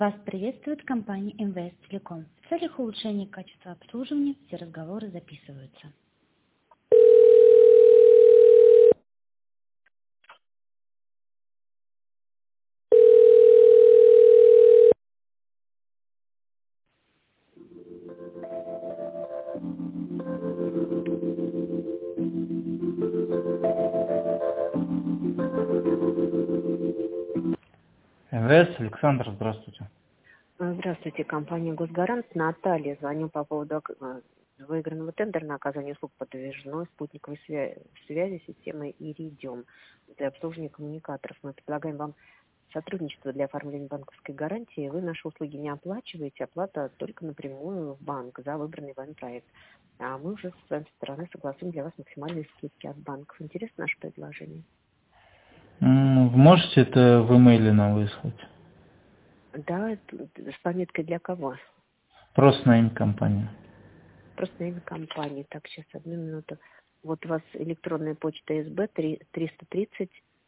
Вас приветствует компания МВС Телеком. В целях улучшения качества обслуживания все разговоры записываются. МВС, Александр, здравствуйте. Здравствуйте, компания «Госгарант». Наталья, звоню по поводу выигранного тендера на оказание услуг по подвижной спутниковой связи системы «Иридиум» для обслуживания коммуникаторов. Мы предлагаем вам сотрудничество для оформления банковской гарантии. Вы наши услуги не оплачиваете, оплата только напрямую в банк за выбранный вами проект. А мы уже с своей стороны согласуем для вас максимальные скидки от банков. Интересно наше предложение? Вы можете это в имейле нам выслать? Да, с пометкой для кого? Просто на имя компании. Просто на имя компании. Так, сейчас, одну минуту. Вот у вас электронная почта СБ 330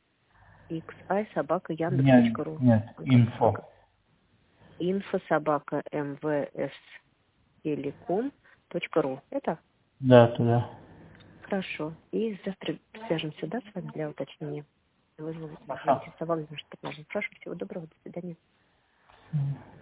Нет, xi@yandex.ru. инфо. info@mvstelecom.ru. Это? Да, туда. Хорошо. И завтра свяжемся, да, с вами для уточнения. Вы Хорошо. заинтересовались нашим предложением. Прошу, всего доброго, до свидания.